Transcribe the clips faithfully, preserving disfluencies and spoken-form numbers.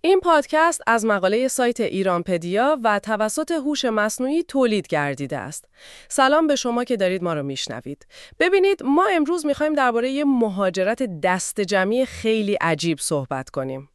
این پادکست از مقاله سایت ایرانپدیا و توسط هوش مصنوعی تولید گردیده است. سلام به شما که دارید ما رو میشنوید. ببینید ما امروز میخوایم درباره یه مهاجرت دست جمعی خیلی عجیب صحبت کنیم.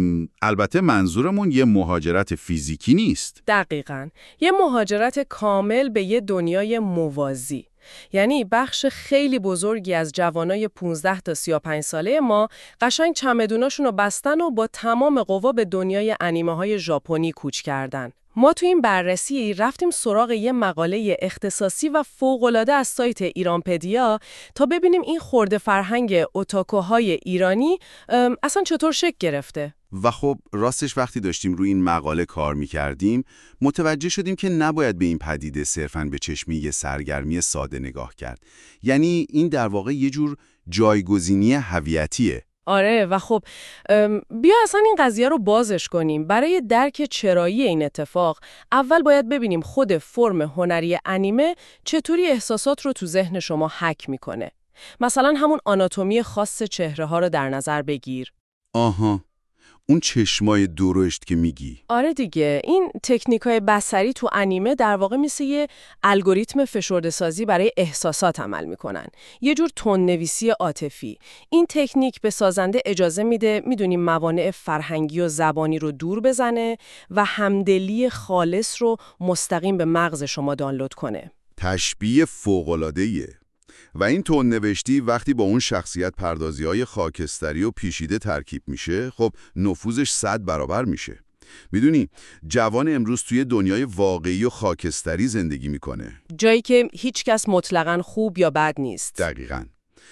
البته منظورمون یه مهاجرت فیزیکی نیست. دقیقاً. یه مهاجرت کامل به یه دنیای موازی. یعنی بخش خیلی بزرگی از جوانای پانزده تا سی و پنج ساله ما قشنگ چمدوناشون رو بستن و با تمام قوا به دنیای انیمه های ژاپنی کوچ کردن. ما تو این بررسی رفتیم سراغ یه مقاله اختصاصی و فوق‌العاده از سایت ایرانپدیا تا ببینیم این خرده فرهنگ اوتاکوهای ایرانی اصلا چطور شکل گرفته. و خب راستش وقتی داشتیم روی این مقاله کار می‌کردیم متوجه شدیم که نباید به این پدیده صرفاً به چشمی یه سرگرمی ساده نگاه کرد. یعنی این در واقع یه جور جایگزینی هویتیه. آره و خب بیا اصلا این قضیه رو بازش کنیم. برای درک چرایی این اتفاق اول باید ببینیم خود فرم هنری انیمه چطوری احساسات رو تو ذهن شما حک میکنه. مثلا همون آناتومی خاص چهره ها رو در نظر بگیر. آها، اون چشمای درشت که میگی. آره دیگه، این تکنیکای بصری تو انیمه در واقع مثل یه الگوریتم فشرده سازی برای احساسات عمل میکنن. یه جور تندنویسی عاطفی. این تکنیک به سازنده اجازه میده میدونیم موانع فرهنگی و زبانی رو دور بزنه و همدلی خالص رو مستقیم به مغز شما دانلود کنه. تشبیه فوق‌العاده‌ایه. و این تندنوشتی وقتی با اون شخصیت پردازی‌های خاکستری و پیچیده ترکیب میشه، خب نفوذش صد برابر میشه. میدونی جوان امروز توی دنیای واقعی و خاکستری زندگی میکنه، جایی که هیچ کس مطلقاً خوب یا بد نیست. دقیقاً.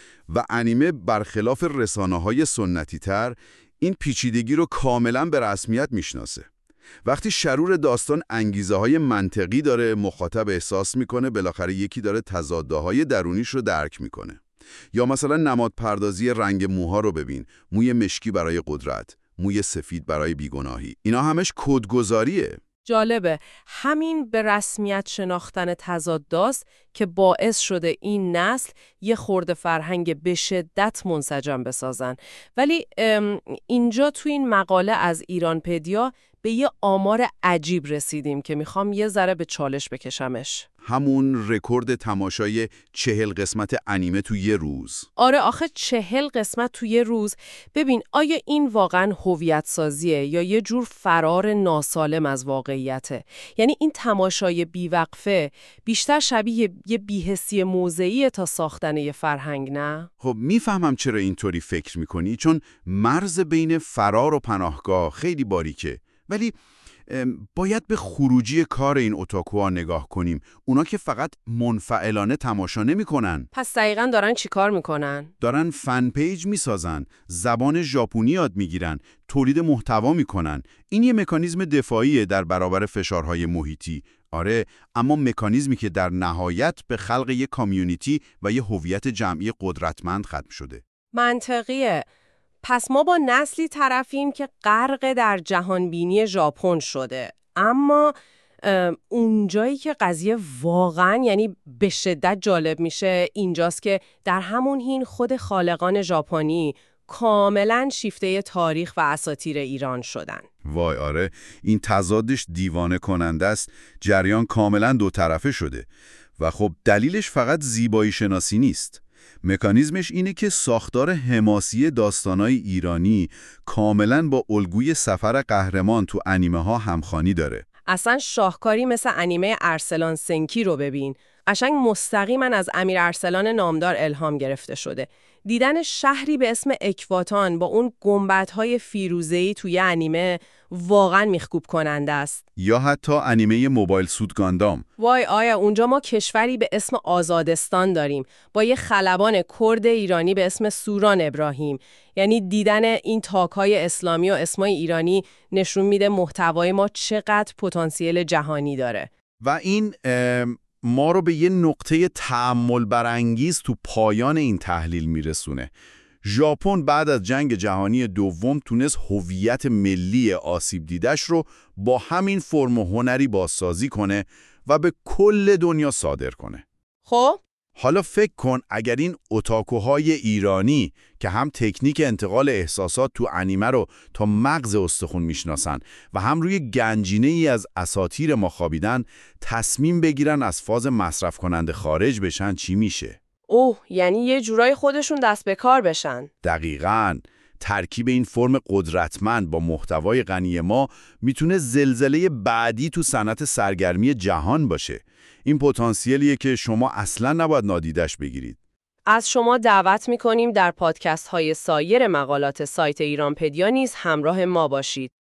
و انیمه برخلاف رسانه‌های سنتی تر این پیچیدگی رو کاملاً به رسمیت میشناسه. وقتی شرور داستان انگیزه های منطقی داره، مخاطب احساس میکنه بالاخره یکی داره تضادهای درونیش رو درک میکنه. یا مثلا نماد پردازی رنگ موها رو ببین، موی مشکی برای قدرت، موی سفید برای بیگناهی. اینا همش کدگذاریه. جالبه، همین به رسمیت شناختن تضاداست که باعث شده این نسل یه خرده فرهنگ به شدت منسجم بسازن. ولی اینجا تو این مقاله از ایرانپدیا به یه آمار عجیب رسیدیم که میخوام یه ذره به چالش بکشمش. همون رکورد تماشای چهل قسمت انیمه تو یه روز. آره آخه چهل قسمت تو یه روز. ببین آیا این واقعا هویت سازیه یا یه جور فرار ناسالم از واقعیته؟ یعنی این تماشای بیوقفه بیشتر شبیه یه بی‌حسی موضعیه تا ساختن یه فرهنگ، نه؟ خب میفهمم چرا اینطوری فکر میکنی، چون مرز بین فرار و پناهگاه خیلی باریکه. ولی باید به خروجی کار این اوتاکوها نگاه کنیم. اونا که فقط منفعلانه تماشا نمی‌کنن. پس دقیقاً دارن چی کار میکنن؟ دارن فن پیج میسازن، زبان ژاپنی یاد میگیرن، تولید محتوا میکنن. این یه مکانیزم دفاعیه در برابر فشارهای محیطی. آره، اما مکانیزمی که در نهایت به خلق یه کامیونیتی و یه هویت جمعی قدرتمند ختم شده. منطقیه. پس ما با نسلی طرفیم که غرق در جهانبینی ژاپن شده، اما اونجایی که قضیه واقعا یعنی به شدت جالب میشه اینجاست که در همون حین خود خالقان ژاپنی کاملا شیفته تاریخ و اساطیر ایران شدن. وای آره، این تضادش دیوانه کننده است. جریان کاملا دو طرفه شده و خب دلیلش فقط زیبایی شناسی نیست. مکانیزمش اینه که ساختار حماسی داستانای ایرانی کاملاً با الگوی سفر قهرمان تو انیمه ها همخوانی داره. اصلا شاهکاری مثل انیمه ارسلان سنکی رو ببین. قشنگ مستقیما از امیر ارسلان نامدار الهام گرفته شده. دیدن شهری به اسم اکواتان با اون گنبدهای فیروزه‌ای توی انیمه واقعا میخکوب کننده است. یا حتی انیمه موبایل سوت گاندام. وای آیا اونجا ما کشوری به اسم آزادستان داریم با یه خلبان کرد ایرانی به اسم سوران ابراهیم. یعنی دیدن این تاک‌های اسلامی و اسمای ایرانی نشون میده محتوای ما چقدر پتانسیل جهانی داره. و این ما رو به یه نقطه تأمل برانگیز تو پایان این تحلیل میرسونه. ژاپن بعد از جنگ جهانی دوم تونست هویت ملی آسیب دیدش رو با همین فرم هنری بازسازی کنه و به کل دنیا صادر کنه. خب حالا فکر کن اگر این اوتاکوهای ایرانی که هم تکنیک انتقال احساسات تو انیمه رو تا مغز استخون میشناسن و هم روی گنجینه ای از اساطیر ما خوابیدن، تصمیم بگیرن از فاز مصرف کننده خارج بشن، چی میشه؟ اوه، یعنی یه جورای خودشون دست به کار بشن. دقیقاً. ترکیب این فرم قدرتمند با محتوای غنی ما میتونه زلزله بعدی تو صنعت سرگرمی جهان باشه. این پتانسیلیه که شما اصلاً نباید نادیدش بگیرید. از شما دعوت میکنیم در پادکست های سایر مقالات سایت ایرانپدیا نیز همراه ما باشید.